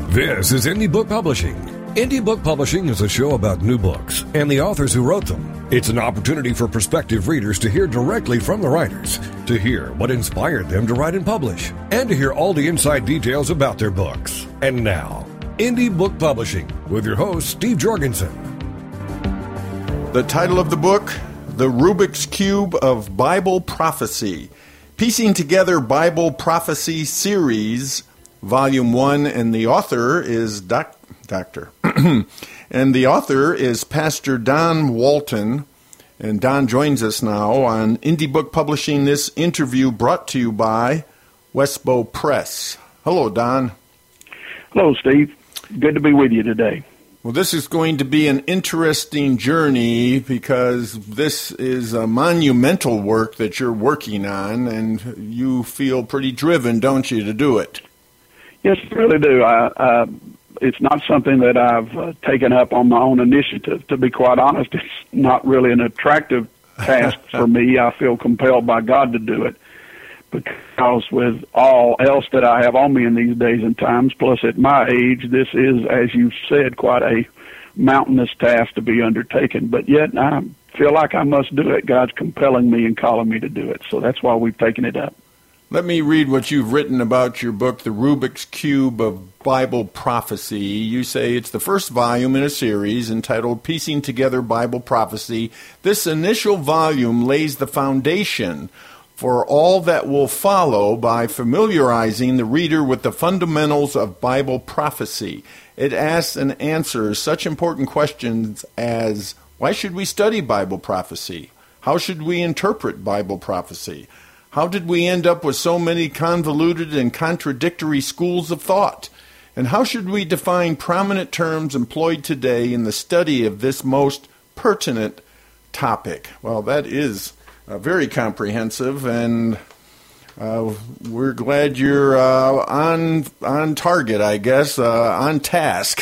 This is Indie Book Publishing. Indie Book Publishing is a show about new books and the authors who wrote them. It's an opportunity for prospective readers to hear directly from the writers, to hear what inspired them to write and publish, and to hear all the inside details about their books. And now, Indie Book Publishing with your host, Steve Jorgensen. The title of the book, The Rubik's Cube of Bible Prophecy, Piecing Together Bible Prophecy Series, Volume 1, and the author is Doctor. And the author is Pastor Don Walton, and Don joins us now on Indie Book Publishing. This interview brought to you by Westbow Press. Hello, Don. Hello, Steve. Good to be with you today. Well, this is going to be an interesting journey because this is a monumental work that you're working on, and you feel pretty driven, don't you, to do it? Yes, I really do. It's not something that I've taken up on my own initiative. To be quite honest, it's not really an attractive task for me. I feel compelled by God to do it because with all else that I have on me in these days and times, plus at my age, this is, as you said, quite a mountainous task to be undertaken. But yet I feel like I must do it. God's compelling me and calling me to do it. So that's why we've taken it up. Let me read what you've written about your book, The Rubik's Cube of Bible Prophecy. You say it's the first volume in a series entitled Piecing Together Bible Prophecy. This initial volume lays the foundation for all that will follow by familiarizing the reader with the fundamentals of Bible prophecy. It asks and answers such important questions as, why should we study Bible prophecy? How should we interpret Bible prophecy? How did we end up with so many convoluted and contradictory schools of thought? And how should we define prominent terms employed today in the study of this most pertinent topic? Well, that is very comprehensive, and we're glad you're on target, I guess, on task.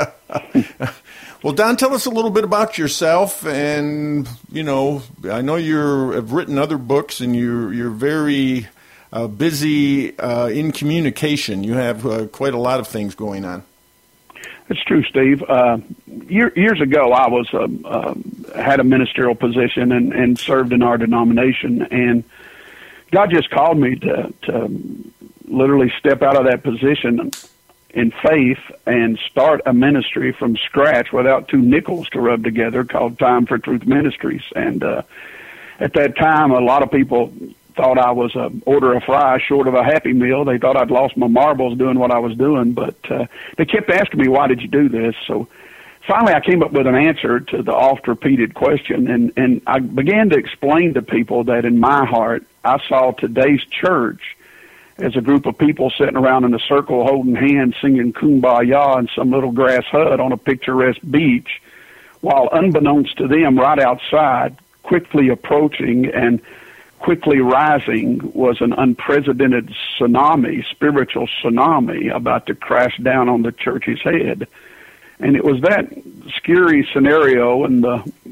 Well, Don, tell us a little bit about yourself, and, you know, I know have written other books, and you're very busy in communication. You have quite a lot of things going on. It's true, Steve. Years ago, I was had a ministerial position and served in our denomination, and God just called me to literally step out of that position in faith and start a ministry from scratch without two nickels to rub together called Time for Truth Ministries. And at that time, a lot of people thought I was an order of fries short of a Happy Meal. They thought I'd lost my marbles doing what I was doing, but they kept asking me, why did you do this? So finally I came up with an answer to the oft-repeated question, and I began to explain to people that in my heart I saw today's church as a group of people sitting around in a circle holding hands singing Kumbaya in some little grass hut on a picturesque beach, while unbeknownst to them right outside, quickly approaching and quickly rising was an unprecedented tsunami, spiritual tsunami, about to crash down on the church's head. And it was that scary scenario in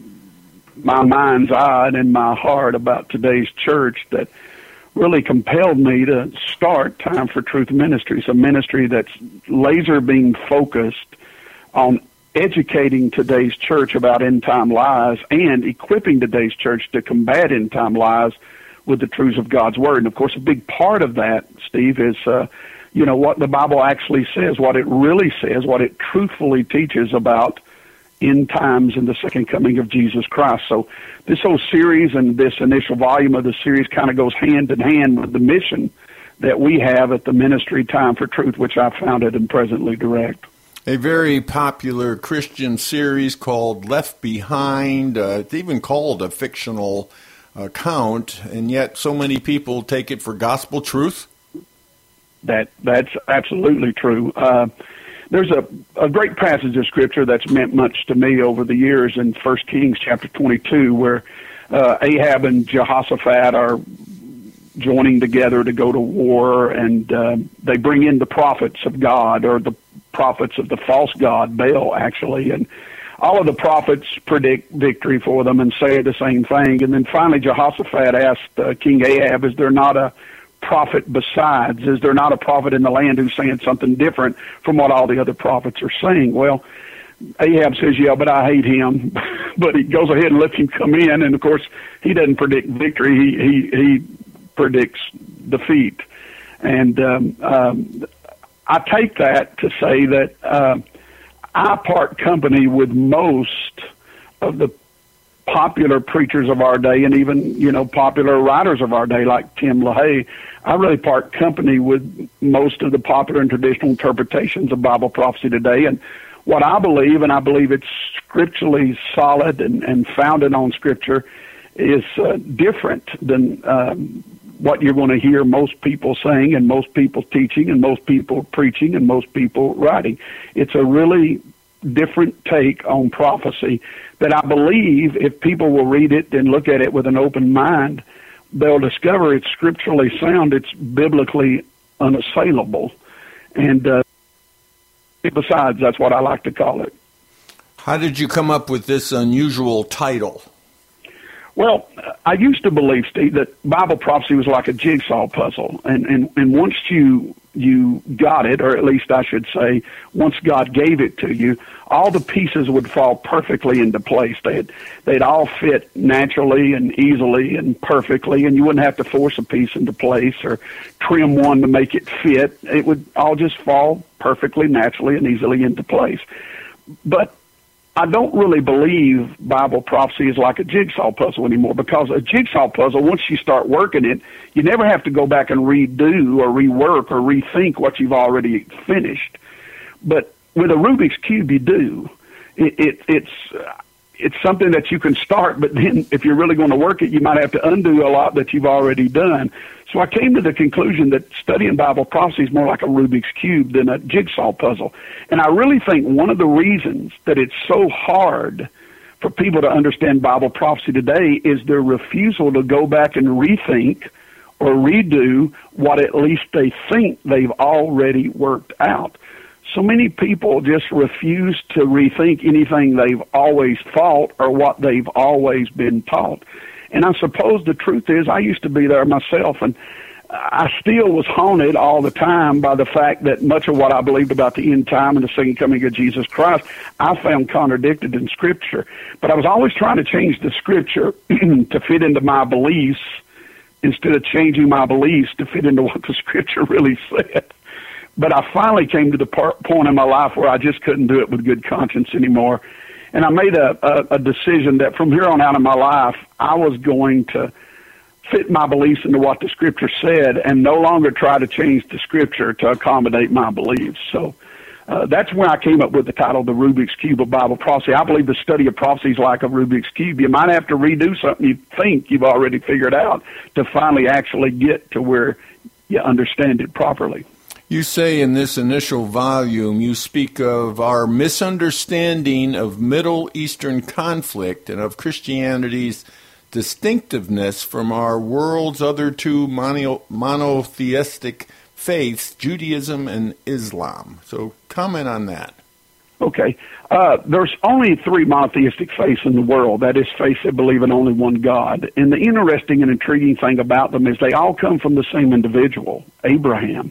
my mind's eye and in my heart about today's church that really compelled me to start Time for Truth Ministries, a ministry that's laser beam focused on educating today's church about end-time lies and equipping today's church to combat end-time lies with the truths of God's Word. And, of course, a big part of that, Steve, is, what the Bible actually says, what it really says, what it truthfully teaches about end times and the second coming of Jesus Christ. So this whole series and this initial volume of the series kind of goes hand in hand with the mission that we have at the ministry Time for Truth, which I founded and presently direct. A very popular Christian series called Left Behind. It's even called a fictional account, and yet so many people take it for gospel truth. That's absolutely true. There's a great passage of Scripture that's meant much to me over the years in 1 Kings chapter 22, where Ahab and Jehoshaphat are joining together to go to war, and they bring in the prophets of God, or the prophets of the false god, Baal, actually, and all of the prophets predict victory for them and say the same thing. And then finally Jehoshaphat asked King Ahab, is there not a prophet besides? Is there not a prophet in the land who's saying something different from what all the other prophets are saying? Well, Ahab says, yeah, but I hate him. But he goes ahead and lets him come in, and of course he doesn't predict victory. He predicts defeat. And I take that to say that I part company with most of the popular preachers of our day, and even, popular writers of our day like Tim LaHaye. I really part company with most of the popular and traditional interpretations of Bible prophecy today. And what I believe, and I believe it's scripturally solid and founded on Scripture, is different than what you're going to hear most people saying and most people teaching and most people preaching and most people writing. It's a really different take on prophecy that I believe if people will read it and look at it with an open mind, they'll discover it's scripturally sound, it's biblically unassailable. And besides, that's what I like to call it. How did you come up with this unusual title? Well, I used to believe, Steve, that Bible prophecy was like a jigsaw puzzle. And once you got it, or at least I should say, once God gave it to you, all the pieces would fall perfectly into place. They'd all fit naturally and easily and perfectly, and you wouldn't have to force a piece into place or trim one to make it fit. It would all just fall perfectly, naturally, and easily into place. But I don't really believe Bible prophecy is like a jigsaw puzzle anymore, because a jigsaw puzzle, once you start working it, you never have to go back and redo or rework or rethink what you've already finished. But with a Rubik's Cube, you do. It's something that you can start, but then if you're really going to work it, you might have to undo a lot that you've already done. So I came to the conclusion that studying Bible prophecy is more like a Rubik's Cube than a jigsaw puzzle. And I really think one of the reasons that it's so hard for people to understand Bible prophecy today is their refusal to go back and rethink or redo what at least they think they've already worked out. So many people just refuse to rethink anything they've always thought or what they've always been taught. And I suppose the truth is I used to be there myself, and I still was haunted all the time by the fact that much of what I believed about the end time and the second coming of Jesus Christ, I found contradicted in Scripture. But I was always trying to change the Scripture to fit into my beliefs instead of changing my beliefs to fit into what the Scripture really said. But I finally came to the point in my life where I just couldn't do it with good conscience anymore. And I made a decision that from here on out in my life, I was going to fit my beliefs into what the Scripture said and no longer try to change the Scripture to accommodate my beliefs. So that's when I came up with the title, The Rubik's Cube of Bible Prophecy. I believe the study of prophecy is like a Rubik's Cube. You might have to redo something you think you've already figured out to finally actually get to where you understand it properly. You say in this initial volume, you speak of our misunderstanding of Middle Eastern conflict and of Christianity's distinctiveness from our world's other two monotheistic faiths, Judaism and Islam. So comment on that. Okay. There's only three monotheistic faiths in the world. That is, faiths that believe in only one God. And the interesting and intriguing thing about them is they all come from the same individual, Abraham.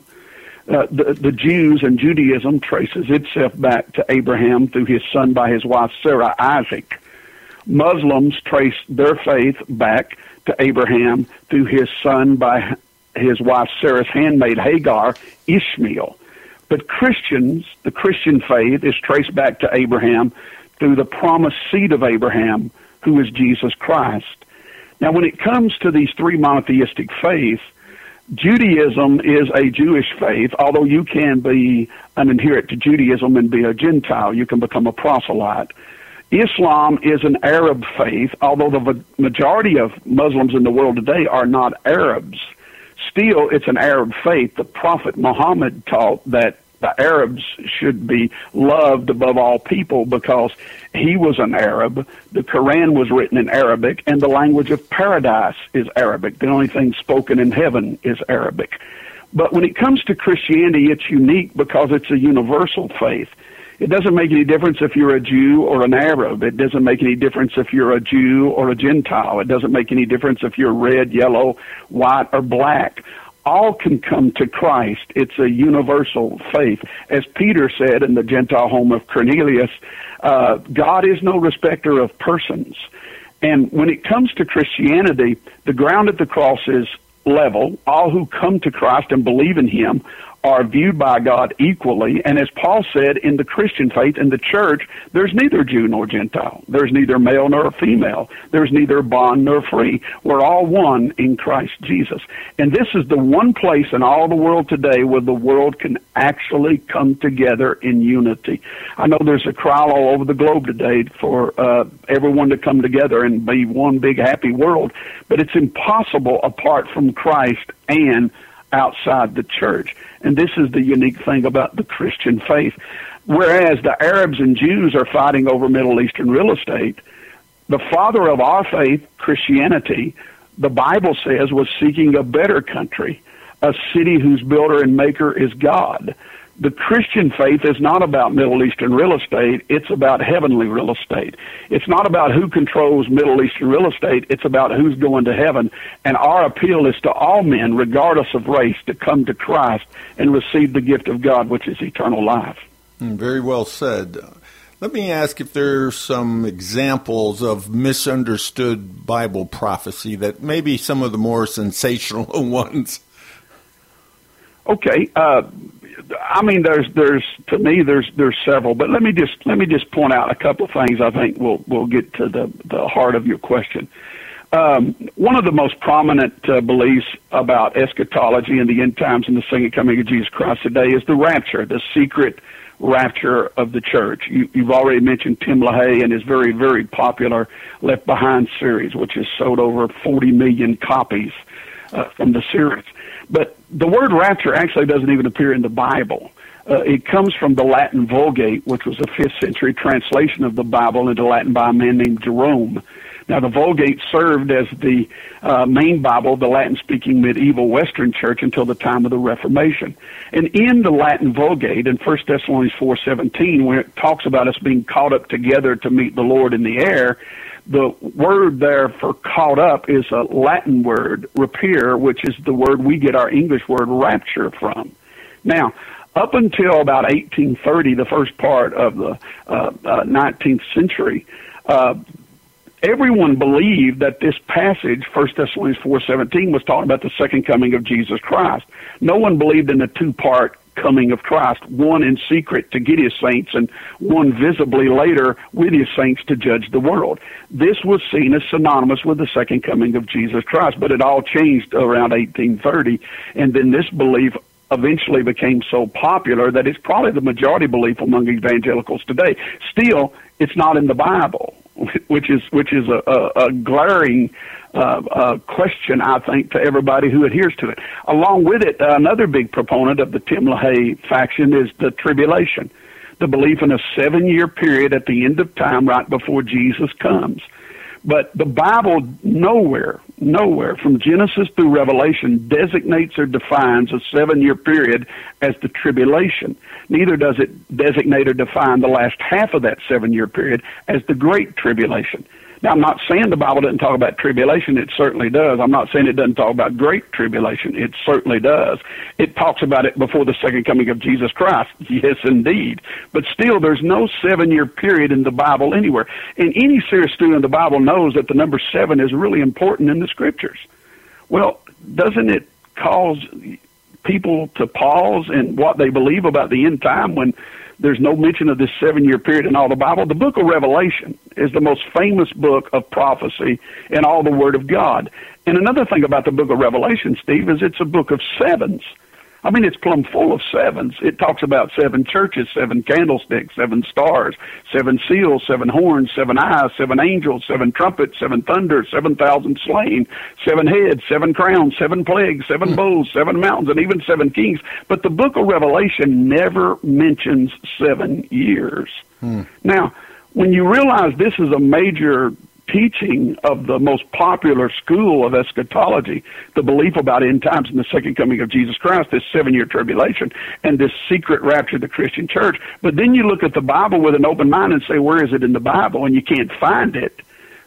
The Jews and Judaism traces itself back to Abraham through his son by his wife Sarah, Isaac. Muslims trace their faith back to Abraham through his son by his wife Sarah's handmaid Hagar, Ishmael. But Christians, the Christian faith, is traced back to Abraham through the promised seed of Abraham, who is Jesus Christ. Now, when it comes to these three monotheistic faiths, Judaism is a Jewish faith, although you can be an adherent to Judaism and be a Gentile. You can become a proselyte. Islam is an Arab faith, although the majority of Muslims in the world today are not Arabs. Still, it's an Arab faith. The Prophet Muhammad taught that the Arabs should be loved above all people because he was an Arab. The Quran was written in Arabic, and the language of paradise is Arabic. The only thing spoken in heaven is Arabic. But when it comes to Christianity, it's unique because it's a universal faith. It doesn't make any difference if you're a Jew or an Arab. It doesn't make any difference if you're a Jew or a Gentile. It doesn't make any difference if you're red, yellow, white, or black. all can come to Christ. It's a universal faith. As Peter said in the Gentile home of Cornelius, God is no respecter of persons. And when it comes to Christianity, the ground at the cross is level. All who come to Christ and believe in him are viewed by God equally. And as Paul said, in the Christian faith, in the church, there's neither Jew nor Gentile. There's neither male nor female. There's neither bond nor free. We're all one in Christ Jesus. And this is the one place in all the world today where the world can actually come together in unity. I know there's a cry all over the globe today for everyone to come together and be one big happy world, but it's impossible apart from Christ and outside the church. And this is the unique thing about the Christian faith. Whereas the Arabs and Jews are fighting over Middle Eastern real estate, the father of our faith, Christianity, the Bible says, was seeking a better country, a city whose builder and maker is God. The Christian faith is not about Middle Eastern real estate. It's about heavenly real estate. It's not about who controls Middle Eastern real estate. It's about who's going to heaven. And our appeal is to all men, regardless of race, to come to Christ and receive the gift of God, which is eternal life. Very well said. Let me ask if there are some examples of misunderstood Bible prophecy that maybe some of the more sensational ones. Okay. I mean, there's to me there's several, but let me just point out a couple of things I think will get to the heart of your question. One of the most prominent beliefs about eschatology and the end times and the second coming of Jesus Christ today is the rapture, the secret rapture of the church. You've already mentioned Tim LaHaye and his very, very popular Left Behind series, which has sold over 40 million copies from the series. But the word rapture actually doesn't even appear in the Bible. It comes from the Latin Vulgate, which was a 5th century translation of the Bible into Latin by a man named Jerome. Now, the Vulgate served as the main Bible of the Latin-speaking medieval Western Church until the time of the Reformation. And in the Latin Vulgate, in 1 Thessalonians 4:17, when it talks about us being caught up together to meet the Lord in the air, the word there for caught up is a Latin word, rapere, which is the word we get our English word rapture from. Now, up until about 1830, the first part of the 19th century, everyone believed that this passage, 1 Thessalonians 4:17, was talking about the second coming of Jesus Christ. No one believed in the two-part coming of Christ, one in secret to get his saints and one visibly later with his saints to judge the world. This was seen as synonymous with the second coming of Jesus Christ, but it all changed around 1830, and then this belief eventually became so popular that it's probably the majority belief among evangelicals today. Still, it's not in the Bible, which is a glaring question, I think, to everybody who adheres to it. Along with it, another big proponent of the Tim LaHaye faction is the tribulation, the belief in a 7-year period at the end of time right before Jesus comes. But the Bible nowhere from Genesis through Revelation designates or defines a 7-year period as the tribulation. Neither does it designate or define the last half of that 7-year period as the Great Tribulation. Now, I'm not saying the Bible doesn't talk about tribulation. It certainly does. I'm not saying it doesn't talk about great tribulation. It certainly does. It talks about it before the second coming of Jesus Christ. Yes, indeed. But still, there's no 7-year period in the Bible anywhere. And any serious student of the Bible knows that the number 7 is really important in the Scriptures. Well, doesn't it cause people to pause in what they believe about the end time when there's no mention of this 7-year period in all the Bible? The book of Revelation is the most famous book of prophecy in all the Word of God. And another thing about the book of Revelation, Steve, is it's a book of sevens. I mean, it's plumb full of sevens. It talks about 7 churches, 7 candlesticks, 7 stars, 7 seals, 7 horns, 7 eyes, 7 angels, 7 trumpets, 7 thunders, 7,000 slain, 7 heads, 7 crowns, 7 plagues, 7 bowls, 7 mountains, and even 7 kings. But the book of Revelation never mentions 7 years. Now, when you realize this is a major teaching of the most popular school of eschatology, the belief about end times and the second coming of Jesus Christ, this 7-year tribulation, and this secret rapture of the Christian church. But then you look at the Bible with an open mind and say, where is it in the Bible? And you can't find it.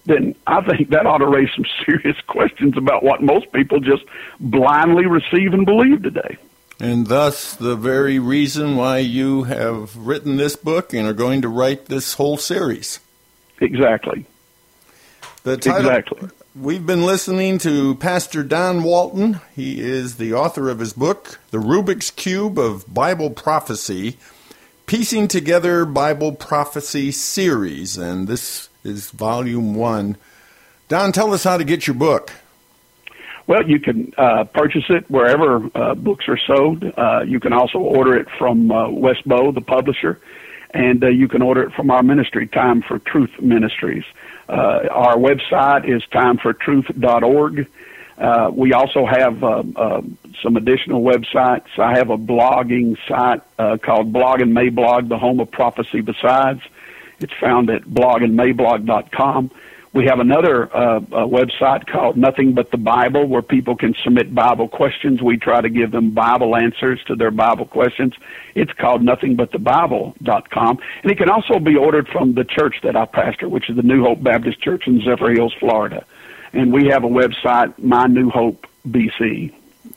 then I think that ought to raise some serious questions about what most people just blindly receive and believe today. And thus the very reason why you have written this book and are going to write this whole series. Exactly. The title, exactly. We've been listening to Pastor Don Walton. He is the author of his book, The Rubik's Cube of Bible Prophecy, Piecing Together Bible Prophecy Series, and this is Volume 1. Don, tell us how to get your book. Well, you can purchase it wherever books are sold. You can also order it from Westbow, the publisher, and you can order it from our ministry, Time for Truth Ministries. Our website is timefortruth.org. We also have some additional websites. I have a blogging site called Blog and Mayblog, the home of prophecy besides. It's found at blogandmayblog.com. We have another website called Nothing But the Bible, where people can submit Bible questions. We try to give them Bible answers to their Bible questions. It's called nothingbuttthebible.com. And it can also be ordered from the church that I pastor, which is the New Hope Baptist Church in Zephyr Hills, Florida. And we have a website, My New Hope BC.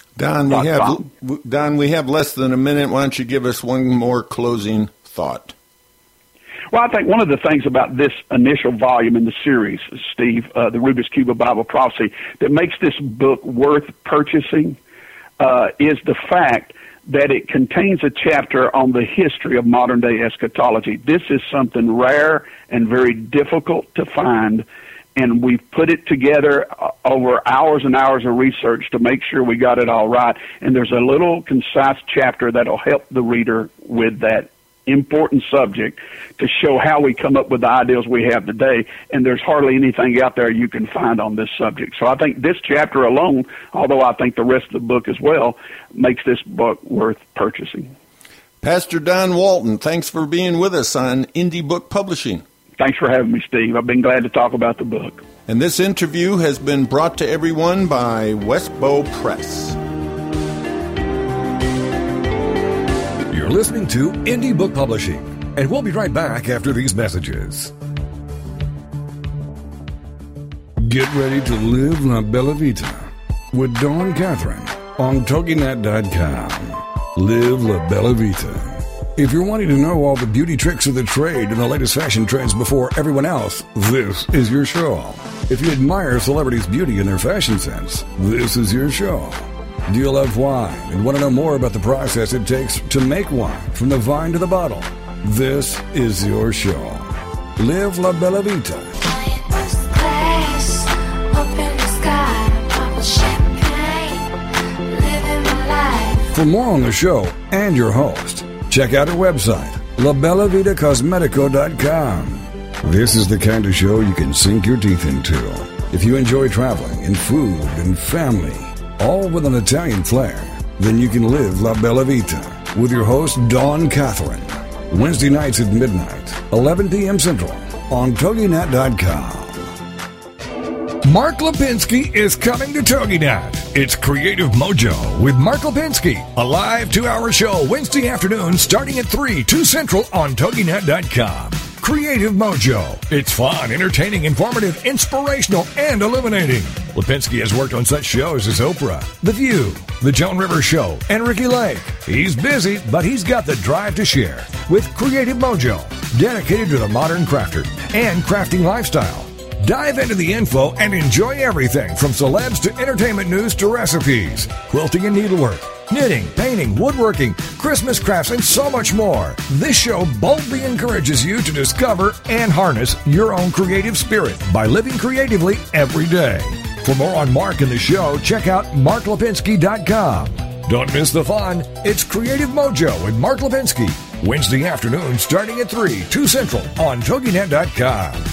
Don, we have less than a minute. Why don't you give us one more closing thought? Well, I think one of the things about this initial volume in the series, Steve, the Rubik's Cube of Bible Prophecy, that makes this book worth purchasing is the fact that it contains a chapter on the history of modern-day eschatology. This is something rare and very difficult to find, and we've put it together over hours and hours of research to make sure we got it all right. And there's a little concise chapter that'll help the reader with that important subject to show how we come up with the ideals we have today, and there's hardly anything out there you can find on this subject. So I think this chapter alone, although I think the rest of the book as well, makes this book worth purchasing. Pastor Don Walton, thanks for being with us on Indie Book Publishing. Thanks for having me, Steve. I've been glad to talk about the book. And this interview has been brought to everyone by Westbow Press. You're listening to Indie Book Publishing, and we'll be right back after these messages. Get ready to live La Bella Vita with Dawn Catherine on TogiNet.com. Live La Bella Vita. If you're wanting to know all the beauty tricks of the trade and the latest fashion trends before everyone else, this is your show. If you admire celebrities' beauty and their fashion sense, this is your show. Do you love wine and want to know more about the process it takes to make wine from the vine to the bottle? This is your show. Live La Bella Vita. For more on the show and your host, check out our website, labellavitacosmetico.com. This is the kind of show you can sink your teeth into. If you enjoy traveling and food and family, all with an Italian flair, then you can live La Bella Vita with your host, Dawn Catherine. Wednesday nights at midnight, 11 p.m. Central, on TogiNet.com. Mark Lipinski is coming to TogiNet. It's Creative Mojo with Mark Lipinski, a live 2-hour show Wednesday afternoon starting at 2 Central on TogiNet.com. Creative Mojo. It's fun, entertaining, informative, inspirational, and illuminating. Lipinski has worked on such shows as Oprah, The View, The Joan Rivers Show, and Ricky Lake. He's busy, but he's got the drive to share with Creative Mojo, dedicated to the modern crafter and crafting lifestyle. Dive into the info and enjoy everything from celebs to entertainment news to recipes, quilting and needlework, knitting, painting, woodworking, Christmas crafts, and so much more. This show boldly encourages you to discover and harness your own creative spirit by living creatively every day. For more on Mark and the show, check out marklipinski.com. Don't miss the fun. It's Creative Mojo with Mark Lipinski, Wednesday afternoon starting at 2 Central on TogiNet.com.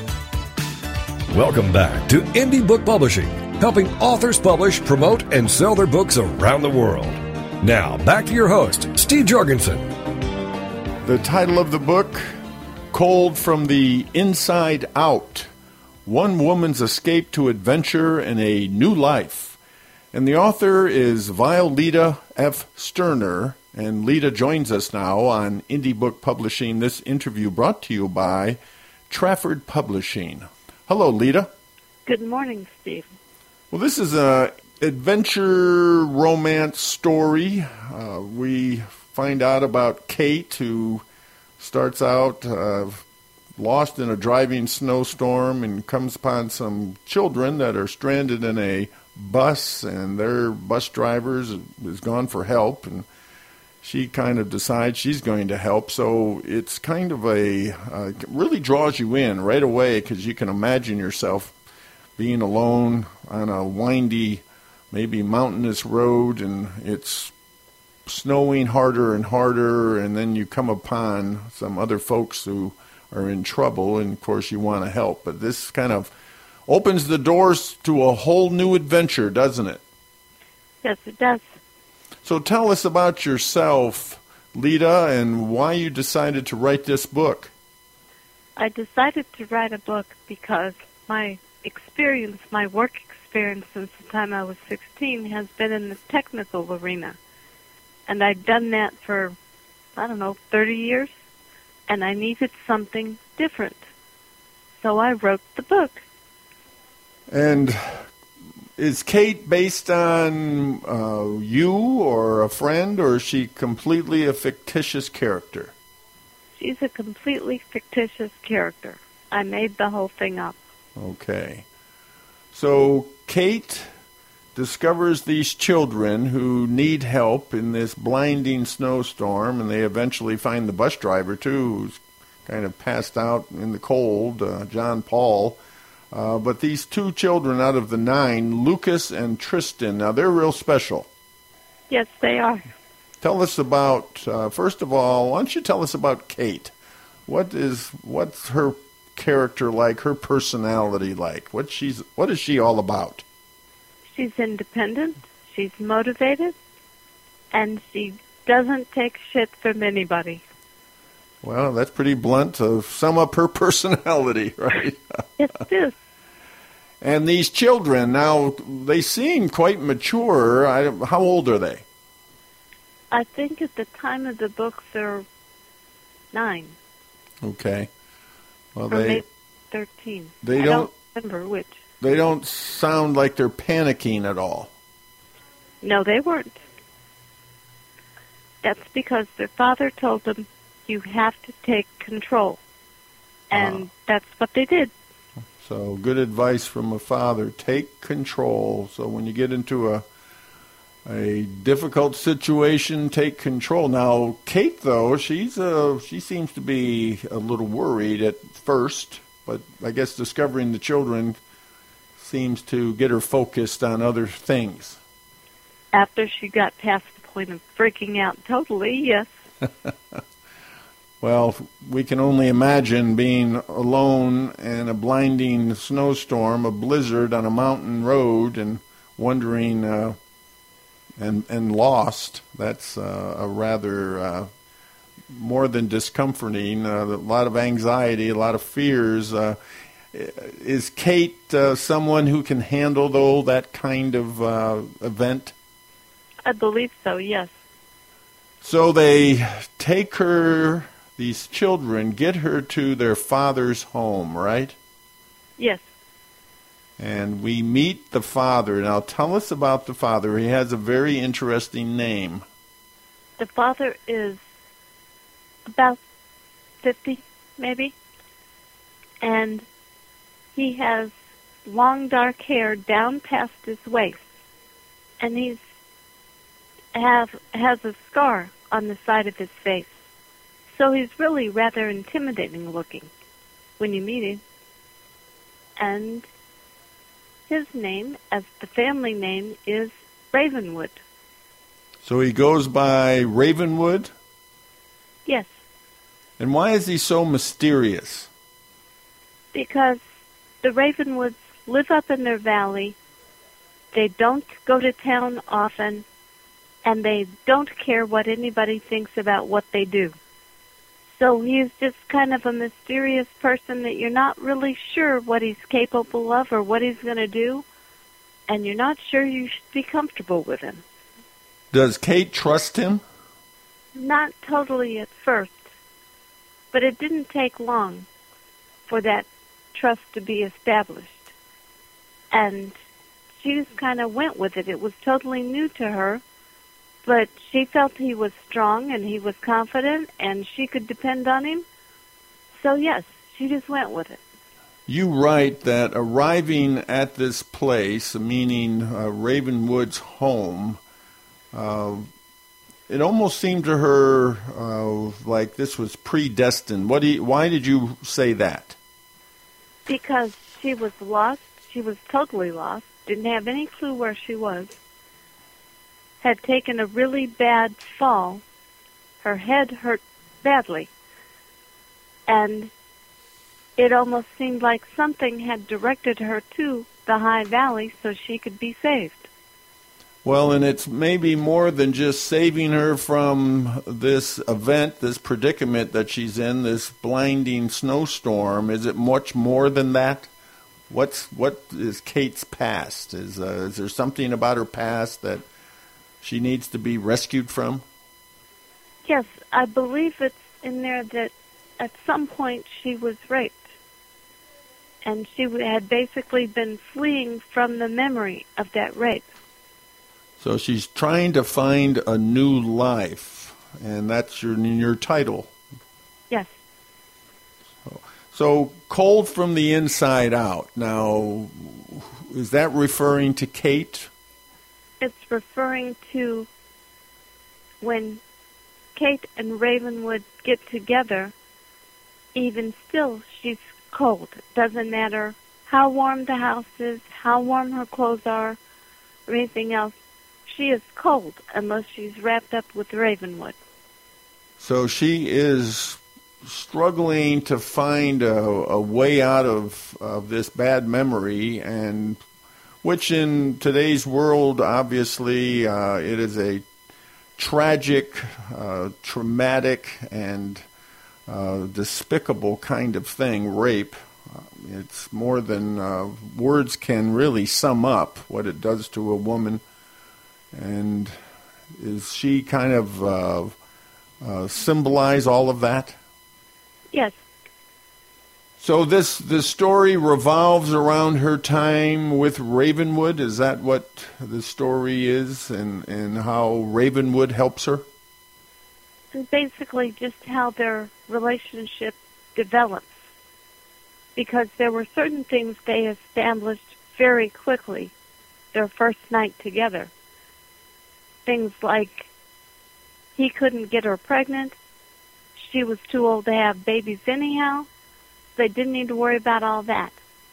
Welcome back to Indie Book Publishing, helping authors publish, promote, and sell their books around the world. Now, back to your host, Steve Jorgensen. The title of the book, Cold from the Inside Out, One Woman's Escape to Adventure and a New Life. And the author is Violeta F. Sterner, and Lita joins us now on Indie Book Publishing. This interview brought to you by Trafford Publishing. Hello, Lita. Good morning, Steve. Well, this is a adventure romance story. We find out about Kate, who starts out lost in a driving snowstorm and comes upon some children that are stranded in a bus, and their bus driver is gone for help, and she kind of decides she's going to help. So it's kind of it really draws you in right away, because you can imagine yourself being alone on a windy, maybe mountainous road, and it's snowing harder and harder, and then you come upon some other folks who are in trouble, and of course you want to help. But this kind of opens the doors to a whole new adventure, doesn't it? Yes, it does. So tell us about yourself, Lita, and why you decided to write this book. I decided to write a book because my work experience since the time I was 16 has been in the technical arena. And I'd done that for, 30 years, and I needed something different. So I wrote the book. And is Kate based on you or a friend, or is she completely a fictitious character? She's a completely fictitious character. I made the whole thing up. Okay. So Kate discovers these children who need help in this blinding snowstorm, and they eventually find the bus driver, too, who's kind of passed out in the cold, John Paul. But these two children out of the 9, Lucas and Tristan, now they're real special. Yes, they are. Tell us about, first of all, why don't you tell us about Kate? What's her character like, her personality like? What is she all about? She's independent, she's motivated, and she doesn't take shit from anybody. Well, that's pretty blunt to sum up her personality, right? Yes, it is. And these children, now, they seem quite mature. How old are they? I think at the time of the book they're 9. Okay. Well, or maybe 13. I don't remember which. They don't sound like they're panicking at all. No, they weren't. That's because their father told them, you have to take control. And that's what they did. So good advice from a father. Take control. So when you get into a difficult situation, take control. Now, Kate, though, she seems to be a little worried at first, but I guess discovering the children seems to get her focused on other things. After she got past the point of freaking out totally, yes. Well, we can only imagine being alone in a blinding snowstorm, a blizzard on a mountain road, and wondering and lost. That's a rather more than discomforting. A lot of anxiety, a lot of fears. Is Kate someone who can handle, though, that kind of event? I believe so, yes. So they take her, these children, get her to their father's home, right? Yes. And we meet the father. Now tell us about the father. He has a very interesting name. The father is about 50, maybe. And he has long dark hair down past his waist. And he's has a scar on the side of his face. So he's really rather intimidating looking when you meet him. And his name, as the family name, is Ravenwood. So he goes by Ravenwood? Yes. And why is he so mysterious? Because the Ravenwoods live up in their valley. They don't go to town often, and they don't care what anybody thinks about what they do. So he's just kind of a mysterious person that you're not really sure what he's capable of or what he's going to do, and you're not sure you should be comfortable with him. Does Kate trust him? Not totally at first, but it didn't take long for that trust to be established. And she just kind of went with it. It was totally new to her, but she felt he was strong and he was confident and she could depend on him. So yes, she just went with it. You write that arriving at this place, meaning Ravenwood's home, it almost seemed to her like this was predestined. Why did you say that? Because she was lost. She was totally lost. Didn't have any clue where she was. Had taken a really bad fall. Her head hurt badly. And it almost seemed like something had directed her to the High Valley so she could be saved. Well, and it's maybe more than just saving her from this event, this predicament that she's in, this blinding snowstorm. Is it much more than that? What is Kate's past? Is there something about her past that she needs to be rescued from? Yes, I believe it's in there that at some point she was raped. And she had basically been fleeing from the memory of that rape. So she's trying to find a new life, and that's your title. Yes. So cold from the inside out. Now, is that referring to Kate? It's referring to when Kate and Ravenwood get together, even still she's cold. It doesn't matter how warm the house is, how warm her clothes are, or anything else. She is cold unless she's wrapped up with Ravenwood. So she is struggling to find a way out of this bad memory, and which in today's world, obviously, it is a tragic, traumatic, and despicable kind of thing, rape. It's more than words can really sum up what it does to a woman. And is she kind of symbolize all of that? Yes. So this story revolves around her time with Ravenwood. Is that what the story is, and how Ravenwood helps her? And basically just how their relationship develops. Because there were certain things they established very quickly, their first night together. Things like he couldn't get her pregnant, she was too old to have babies anyhow, they didn't need to worry about all that.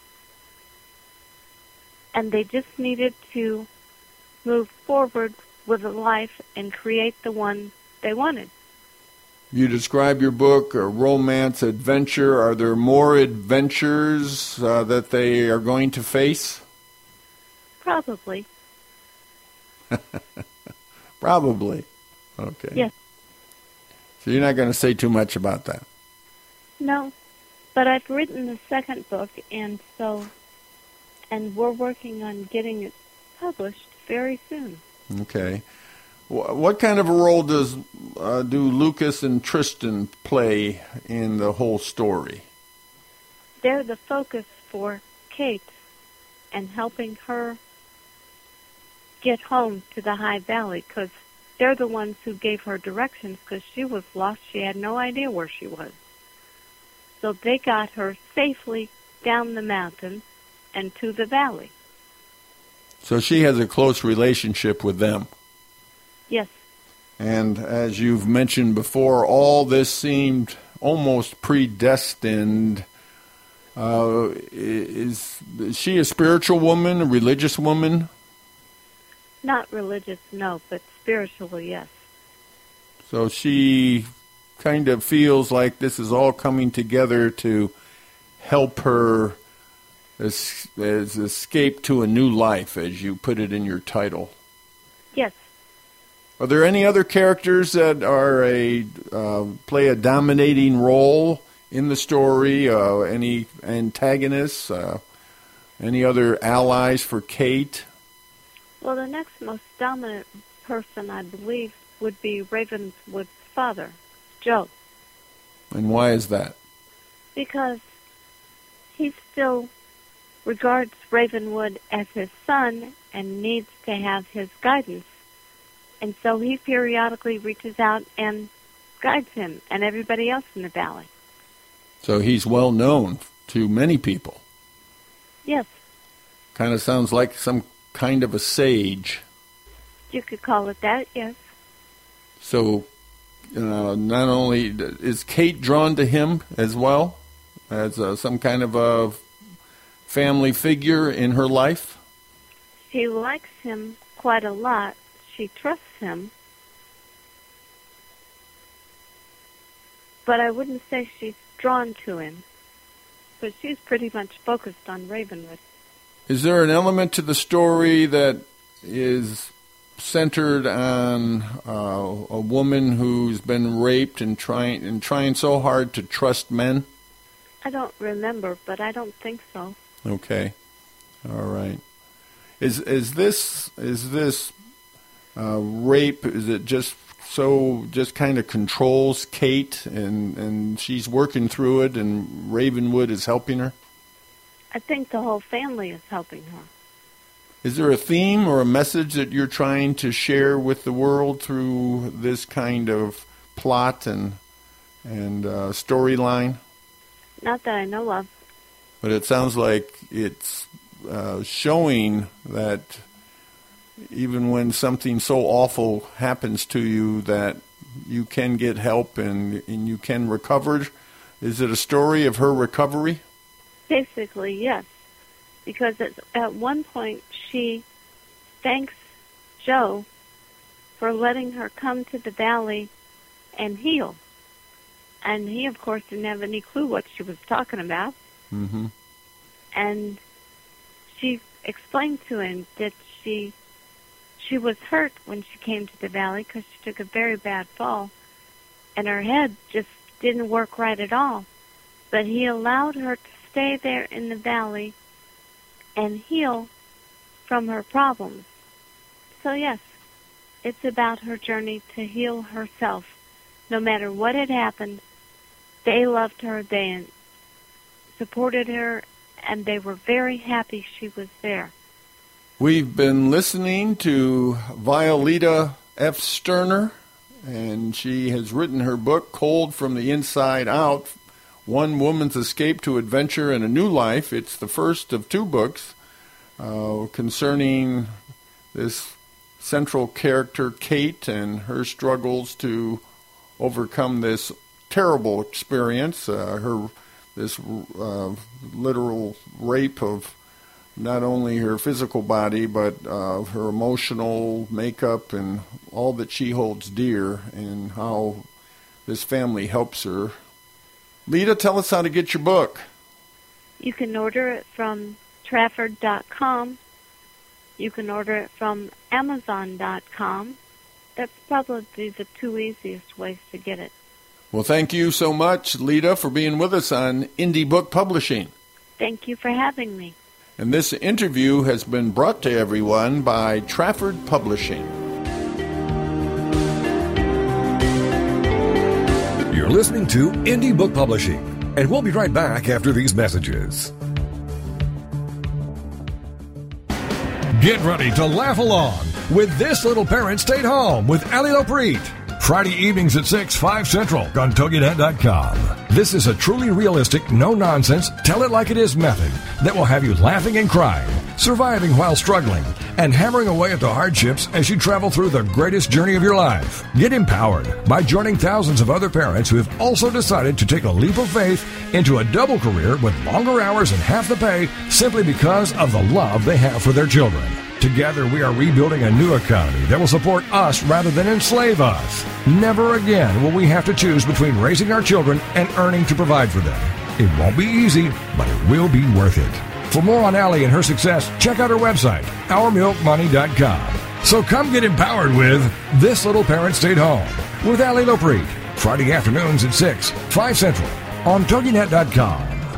And they just needed to move forward with a life and create the one they wanted. You describe your book a romance adventure. Are there more adventures that they are going to face? Probably. Probably. Okay. Yes. So you're not going to say too much about that? No, but I've written the second book, and we're working on getting it published very soon. Okay. What kind of a role do Lucas and Tristan play in the whole story? They're the focus for Kate and helping her get home to the High Valley, because they're the ones who gave her directions, because she was lost. She had no idea where she was. So they got her safely down the mountain and to the valley. So she has a close relationship with them. Yes. And as you've mentioned before, all this seemed almost predestined. Is she a spiritual woman, a religious woman? Not religious, no, but spiritual, yes. So she kind of feels like this is all coming together to help her escape to a new life, as you put it in your title. Yes. Are there any other characters that are play a dominating role in the story? Any antagonists? Any other allies for Kate? Well, the next most dominant person, I believe, would be Ravenwood's father, Joe. And why is that? Because he still regards Ravenwood as his son and needs to have his guidance. And so he periodically reaches out and guides him and everybody else in the valley. So he's well known to many people. Yes. Kind of sounds like some kind of a sage. You could call it that, yes. So not only is Kate drawn to him as well as some kind of a family figure in her life? She likes him quite a lot. She trusts him. But I wouldn't say she's drawn to him. But she's pretty much focused on Ravenwood. Is there an element to the story that is centered on a woman who's been raped and trying so hard to trust men? I don't remember, but I don't think so. Okay, all right. Is this rape? Is it just kind of controls Kate and she's working through it, and Ravenwood is helping her? I think the whole family is helping her. Is there a theme or a message that you're trying to share with the world through this kind of plot and storyline? Not that I know of. But it sounds like it's showing that even when something so awful happens to you, that you can get help and you can recover. Is it a story of her recovery? Basically, yes. Because at one point she thanks Joe for letting her come to the valley and heal. And he, of course, didn't have any clue what she was talking about. Mm-hmm. And she explained to him that she was hurt when she came to the valley because she took a very bad fall, and her head just didn't work right at all. But he allowed her to stay there in the valley and heal from her problems. So yes, it's about her journey to heal herself. No matter what had happened, they loved her, they supported her, and they were very happy she was there. We've been listening to Violeta F. Sterner, and she has written her book, Cold from the Inside Out, One Woman's Escape to Adventure and a New Life. It's the first of two books concerning this central character, Kate, and her struggles to overcome this terrible experience, this literal rape of not only her physical body, but her emotional makeup and all that she holds dear, and how this family helps her. Lita, tell us how to get your book. You can order it from Trafford.com. You can order it from Amazon.com. That's probably the two easiest ways to get it. Well, thank you so much, Lita, for being with us on Indie Book Publishing. Thank you for having me. And this interview has been brought to everyone by Trafford Publishing. You're listening to Indie Book Publishing, and we'll be right back after these messages. Get ready to laugh along with This Little Parent Stayed Home with Allie Lopreet. Friday evenings at 6, 5 Central on TogiNet.com. This is a truly realistic, no-nonsense, tell-it-like-it-is method that will have you laughing and crying, surviving while struggling, and hammering away at the hardships as you travel through the greatest journey of your life. Get empowered by joining thousands of other parents who have also decided to take a leap of faith into a double career with longer hours and half the pay simply because of the love they have for their children. Together, we are rebuilding a new economy that will support us rather than enslave us. Never again will we have to choose between raising our children and earning to provide for them. It won't be easy, but it will be worth it. For more on Allie and her success, check out her website, OurMilkMoney.com. So come get empowered with This Little Parent Stayed Home with Allie Lopreet. Friday afternoons at 6, 5 Central on TogiNet.com.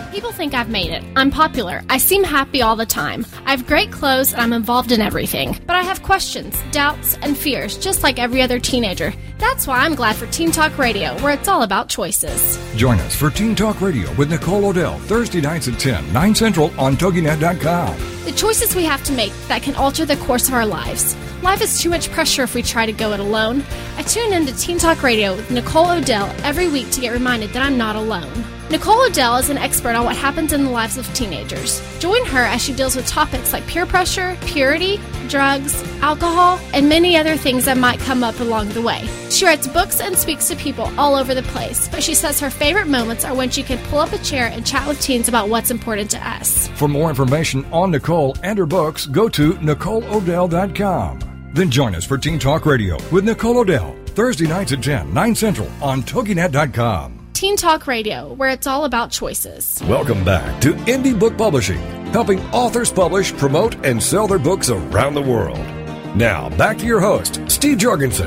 People think I've made it. I'm popular. I seem happy all the time. I have great clothes and I'm involved in everything. But I have questions, doubts, and fears, just like every other teenager. That's why I'm glad for Teen Talk Radio, where it's all about choices. Join us for Teen Talk Radio with Nicole Odell, Thursday nights at 10, 9 Central on TogiNet.com. The choices we have to make that can alter the course of our lives. Life is too much pressure if we try to go it alone. I tune in to Teen Talk Radio with Nicole Odell every week to get reminded that I'm not alone. Nicole Odell is an expert on what happens in the lives of teenagers. Join her as she deals with topics like peer pressure, purity, drugs, alcohol, and many other things that might come up along the way. She writes books and speaks to people all over the place, but she says her favorite moments are when she can pull up a chair and chat with teens about what's important to us. For more information on Nicole and her books, go to NicoleOdell.com. Then join us for Teen Talk Radio with Nicole Odell, Thursday nights at 10, 9 Central on TogiNet.com. Teen Talk Radio, where it's all about choices. Welcome back to Indie Book Publishing, helping authors publish, promote, and sell their books around the world. Now, back to your host, Steve Jorgensen.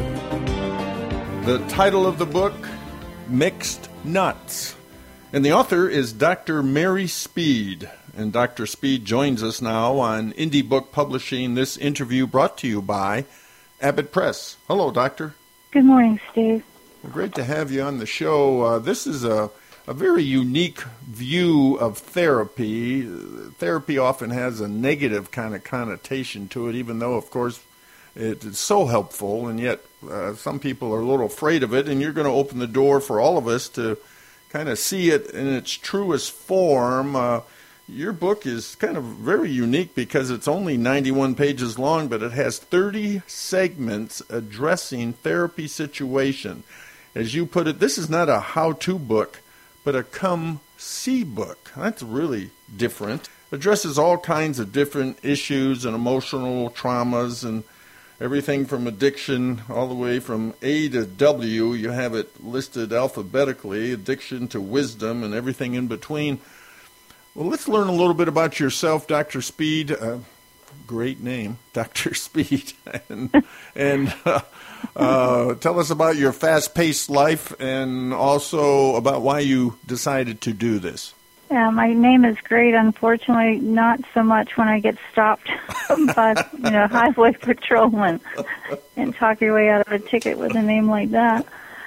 The title of the book, Mixed Nuts. And the author is Dr. Mary Speed. And Dr. Speed joins us now on Indie Book Publishing. This interview brought to you by Abbott Press. Hello, Doctor. Good morning, Steve. Well, great to have you on the show. This is a very unique view of therapy. Therapy often has a negative kind of connotation to it, even though, of course, it is so helpful, and yet some people are a little afraid of it, and you're going to open the door for all of us to kind of see it in its truest form. Your book is kind of very unique because it's only 91 pages long, but it has 30 segments addressing therapy situation. As you put it, this is not a how-to book, but a come-see book. That's really different. Addresses all kinds of different issues and emotional traumas and everything from addiction all the way from A to W. You have it listed alphabetically, addiction to wisdom and everything in between. Well, let's learn a little bit about yourself, Dr. Speed. Great name, Dr. Speed. and tell us about your fast-paced life and also about why you decided to do this. Yeah, my name is great. Unfortunately, not so much when I get stopped by, highway patrolmen and talk your way out of a ticket with a name like that.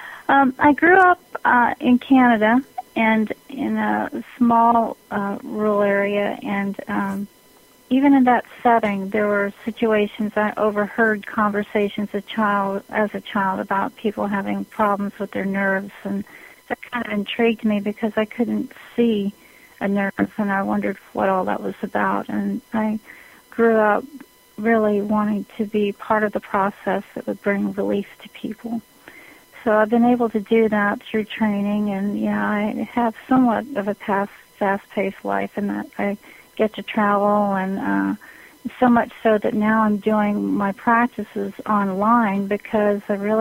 I grew up in Canada and in a small rural area, and even in that setting, there were situations I overheard conversations as a child about people having problems with their nerves, and that kind of intrigued me because I couldn't see a nerve, and I wondered what all that was about. And I grew up really wanting to be part of the process that would bring relief to people. So I've been able to do that through training, and I have somewhat of a fast-paced life in that I get to travel, and so much so that now I'm doing my practices online because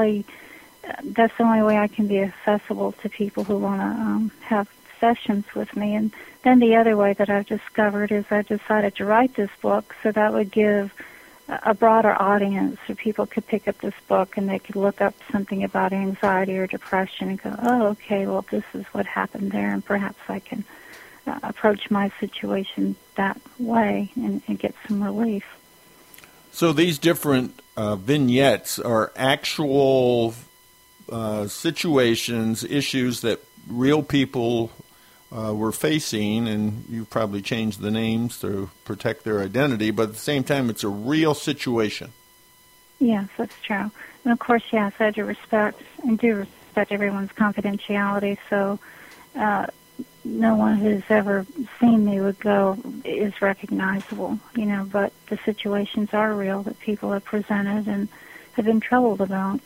that's the only way I can be accessible to people who want to have sessions with me. And then the other way that I've discovered is I decided to write this book so that would give a broader audience, so people could pick up this book and they could look up something about anxiety or depression and go, oh, okay, well, this is what happened there, and perhaps I can approach my situation that way and get some relief. So these different vignettes are actual situations, issues that real people were facing, and you probably changed the names to protect their identity, but at the same time, it's a real situation. Yes, that's true. And of course, yes, I do respect everyone's confidentiality, so no one who's ever seen me is recognizable, but the situations are real that people have presented and have been troubled about.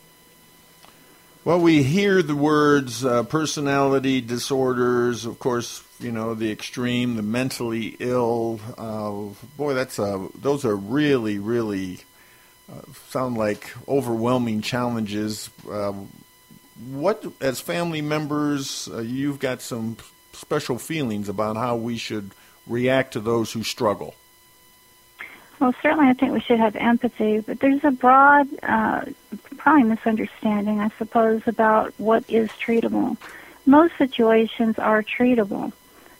Well, we hear the words personality disorders, of course, the extreme, the mentally ill. Those are really, really sound like overwhelming challenges. What, as family members, you've got some special feelings about how we should react to those who struggle? Well, certainly I think we should have empathy, but there's a broad, probably misunderstanding, I suppose, about what is treatable. Most situations are treatable,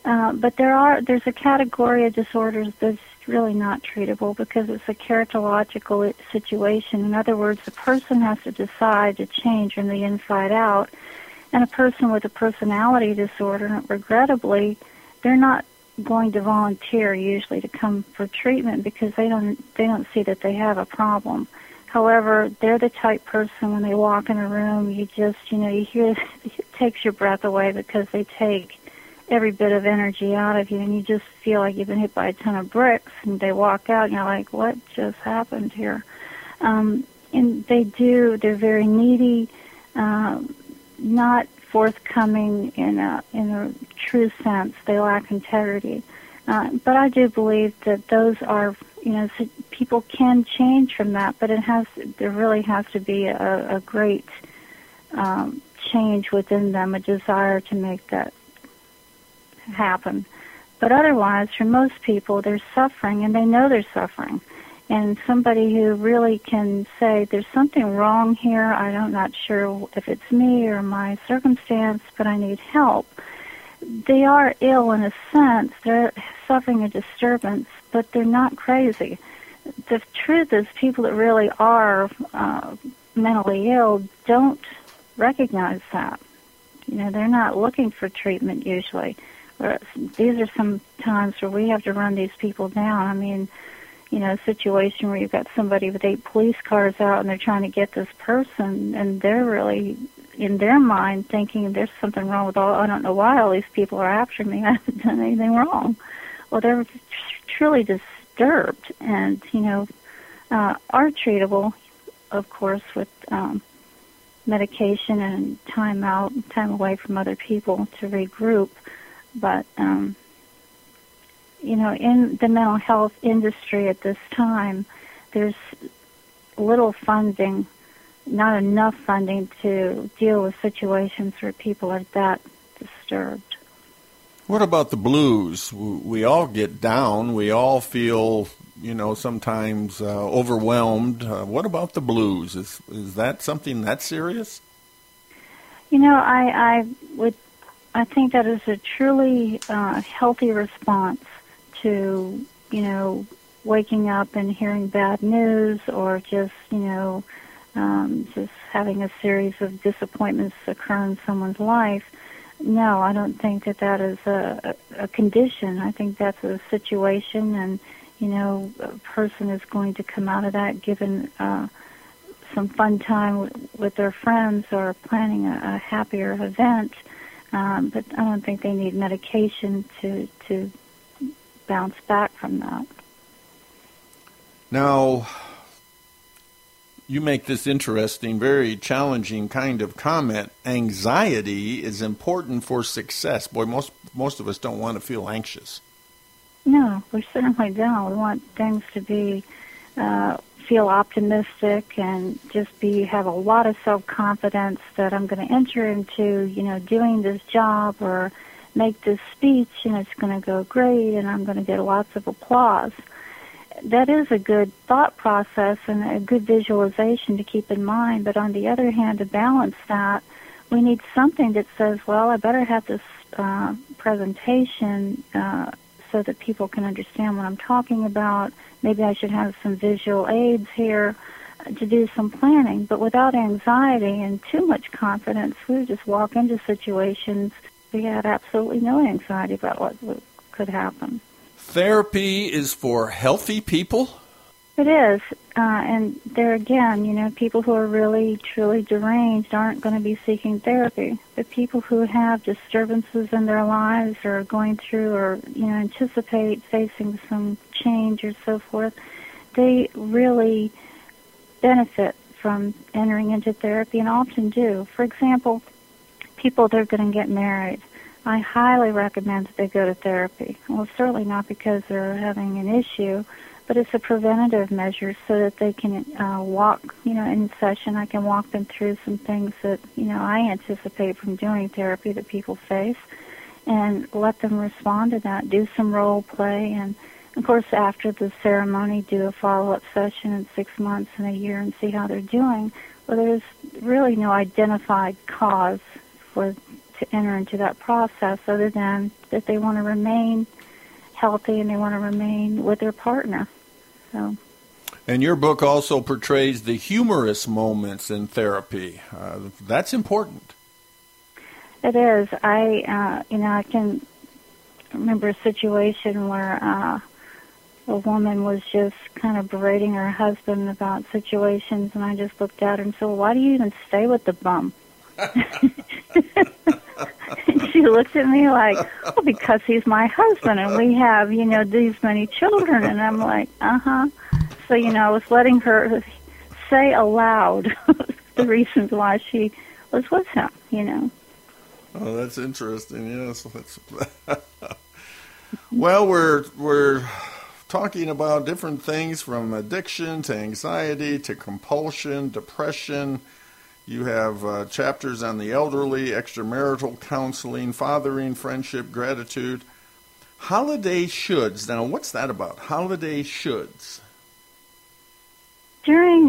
But there's a category of disorders that's really not treatable because it's a characterological situation. In other words, the person has to decide to change from the inside out. And a person with a personality disorder, regrettably, they're not going to volunteer usually to come for treatment because they don't see that they have a problem. However, they're the type person when they walk in a room, you hear it takes your breath away because they take every bit of energy out of you, and you just feel like you've been hit by a ton of bricks, and they walk out, and you're like, what just happened here? And they're very needy, not forthcoming in a true sense. They lack integrity. But I do believe that those are, people can change from that, but there really has to be a great change within them, a desire to make that happen. But otherwise, for most people, they're suffering, and they know they're suffering. And somebody who really can say, there's something wrong here, I'm not sure if it's me or my circumstance, but I need help. They are ill in a sense. They're suffering a disturbance, but they're not crazy. The truth is people that really are mentally ill don't recognize that. They're not looking for treatment usually. These are some times where we have to run these people down. I mean, a situation where you've got somebody with 8 police cars out and they're trying to get this person, and they're really, in their mind, thinking there's something wrong with I don't know why all these people are after me. I haven't done anything wrong. Well, they're truly disturbed and, are treatable, of course, with medication and time away from other people to regroup. But, in the mental health industry at this time, there's little funding, not enough funding to deal with situations where people are that disturbed. What about the blues? We all get down. We all feel, sometimes overwhelmed. What about the blues? Is that something that serious? I think that is a truly healthy response to, waking up and hearing bad news or just, just having a series of disappointments occur in someone's life. No, I don't think that is a condition. I think that's a situation, and, a person is going to come out of that given some fun time with their friends or planning a happier event. But I don't think they need medication to bounce back from that. Now, you make this interesting, very challenging kind of comment. Anxiety is important for success. Boy, most of us don't want to feel anxious. No, we certainly don't. We want things to be feel optimistic and just have a lot of self-confidence that I'm going to enter into, doing this job or make this speech, and it's going to go great, and I'm going to get lots of applause. That is a good thought process and a good visualization to keep in mind, but on the other hand, to balance that, we need something that says, well, I better have this presentation so that people can understand what I'm talking about. Maybe I should have some visual aids here to do some planning. But without anxiety and too much confidence, we would just walk into situations. We had absolutely no anxiety about what could happen. Therapy is for healthy people? It is. And there again, people who are really, truly deranged aren't going to be seeking therapy. But people who have disturbances in their lives or are going through or, anticipate facing some change or so forth, they really benefit from entering into therapy and often do. For example, people that are going to get married, I highly recommend that they go to therapy. Well, certainly not because they're having an issue, but it's a preventative measure so that they can walk, in session. I can walk them through some things that, I anticipate from doing therapy that people face and let them respond to that, do some role play, and, of course, after the ceremony, do a follow-up session in 6 months and a year and see how they're doing. Well, there's really no identified cause for to enter into that process other than that they want to remain healthy and they want to remain with their partner. So. And your book also portrays the humorous moments in therapy. That's important. It is. I can remember a situation where a woman was just kind of berating her husband about situations, and I just looked at her and said, well, why do you even stay with the bum? And she looked at me like, well, because he's my husband, and we have, these many children. And I'm like, uh-huh. So, I was letting her say aloud the reasons why she was with him, Oh, that's interesting. Yes. Well, we're talking about different things from addiction to anxiety to compulsion, depression. You have chapters on the elderly, extramarital counseling, fathering, friendship, gratitude. Holiday shoulds. Now, what's that about? Holiday shoulds. During,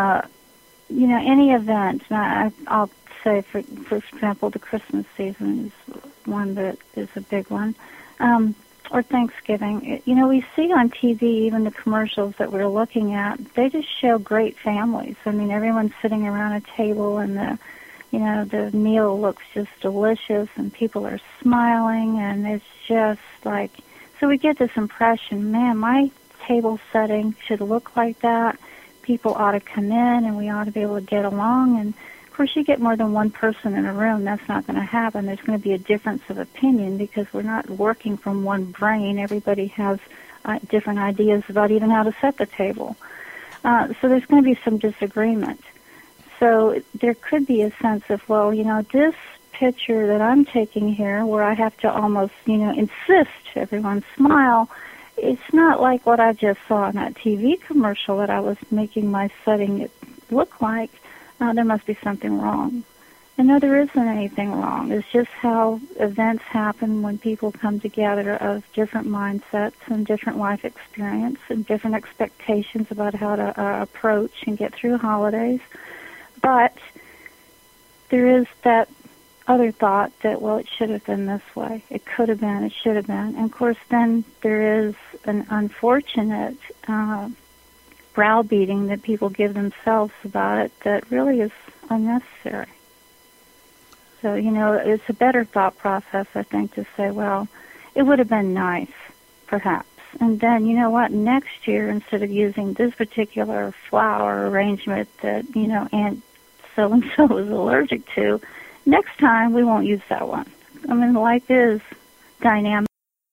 any event, I'll say, for example, the Christmas season is one that is a big one, or Thanksgiving. We see on TV, even the commercials that we're looking at, they just show great families. I mean, everyone's sitting around a table, and the meal looks just delicious, and people are smiling, and it's just like, so we get this impression, man, my table setting should look like that. People ought to come in, and we ought to be able to get along. And of course, you get more than one person in a room, that's not going to happen. There's going to be a difference of opinion because we're not working from one brain. Everybody has different ideas about even how to set the table. So there's going to be some disagreement. So there could be a sense of, well, this picture that I'm taking here, where I have to almost, insist everyone smile, it's not like what I just saw in that TV commercial that I was making my setting look like. There must be something wrong. And no, there isn't anything wrong. It's just how events happen when people come together of different mindsets and different life experience and different expectations about how to approach and get through holidays. But there is that other thought that, well, it should have been this way. It could have been. It should have been. And, of course, then there is an unfortunate browbeating that people give themselves about it that really is unnecessary. So, it's a better thought process, I think, to say, well, it would have been nice, perhaps. And then, you know what, next year, instead of using this particular flower arrangement that, Aunt so-and-so was allergic to, next time we won't use that one. I mean, life is dynamic.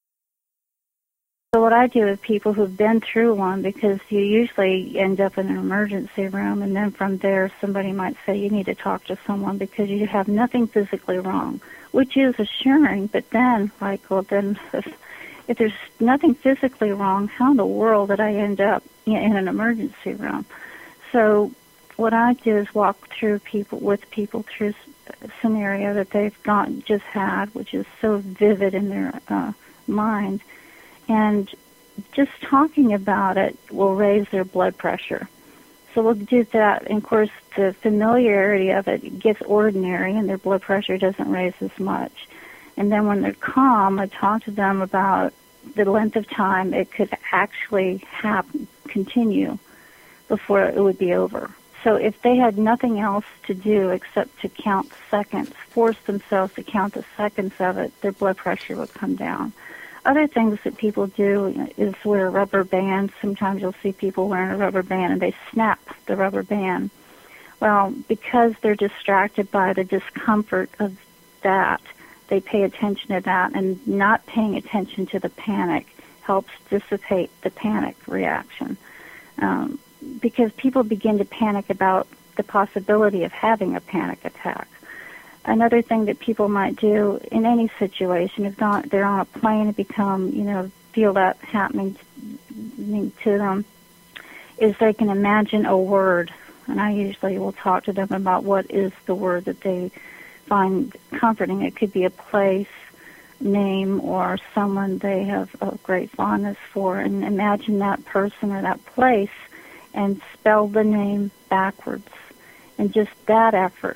So what I do with people who've been through one, because you usually end up in an emergency room, and then from there somebody might say you need to talk to someone because you have nothing physically wrong, which is assuring. But then, then if there's nothing physically wrong, how in the world did I end up in an emergency room? So what I do is walk with people through a scenario that they've just had, which is so vivid in their mind. And just talking about it will raise their blood pressure. So we'll do that. And, of course, the familiarity of it gets ordinary, and their blood pressure doesn't raise as much. And then when they're calm, I talk to them about the length of time it could actually continue before it would be over. So if they had nothing else to do except to count seconds, force themselves to count the seconds of it, their blood pressure would come down. Other things that people do is wear a rubber band. Sometimes you'll see people wearing a rubber band and they snap the rubber band. Well, because they're distracted by the discomfort of that, they pay attention to that, and not paying attention to the panic helps dissipate the panic reaction. Because people begin to panic about the possibility of having a panic attack. Another thing that people might do in any situation, if they're on a plane and feel that happening to them, is they can imagine a word. And I usually will talk to them about what is the word that they find comforting. It could be a place, name, or someone they have a great fondness for. And imagine that person or that place and spell the name backwards. And just that effort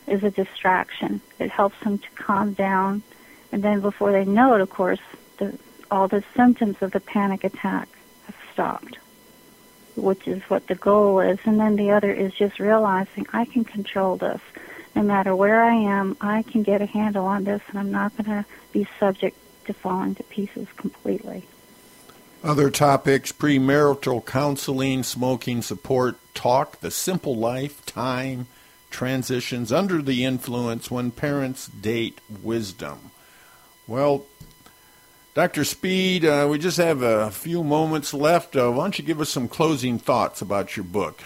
is a distraction. It helps them to calm down, and then before they know it, of course, all the symptoms of the panic attack have stopped, which is what the goal is. And then the other is just realizing I can control this. No matter where I am, I can get a handle on this, and I'm not going to be subject to falling to pieces completely. Other topics: premarital counseling, smoking support, talk, the simple life, time, transitions, under the influence, when parents date, wisdom. Well, Dr. Speed, we just have a few moments left. Why don't you give us some closing thoughts about your book?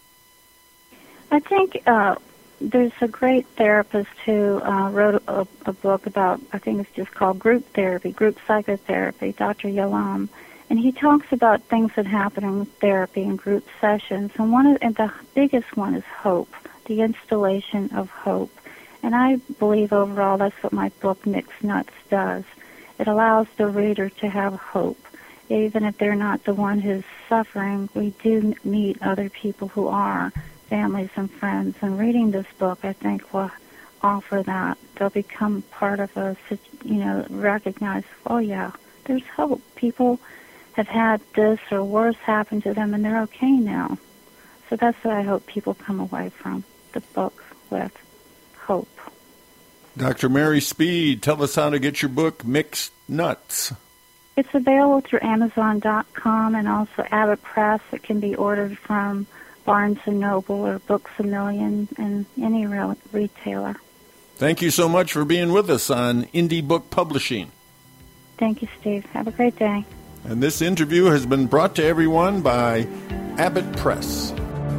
I think there's a great therapist who wrote a book about, I think it's just called Group Therapy, Group Psychotherapy, Dr. Yalam. And he talks about things that happen in therapy and group sessions. And the biggest one is hope, the installation of hope. And I believe overall that's what my book, Mixed Nuts, does. It allows the reader to have hope. Even if they're not the one who's suffering, we do meet other people who are, families and friends. And reading this book, I think, will offer that. They'll become part of recognize, oh yeah, there's hope. People have had this or worse happen to them, and they're okay now. So that's what I hope people come away from the book with, hope. Dr. Mary Speed, tell us how to get your book, Mixed Nuts. It's available through Amazon.com and also Abbott Press. It can be ordered from Barnes & Noble or Books A Million and any retailer. Thank you so much for being with us on Indie Book Publishing. Thank you, Steve. Have a great day. And this interview has been brought to everyone by Abbott Press.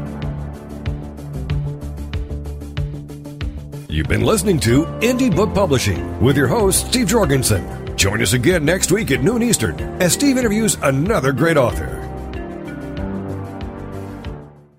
You've been listening to Indie Book Publishing with your host, Steve Jorgensen. Join us again next week at noon Eastern as Steve interviews another great author.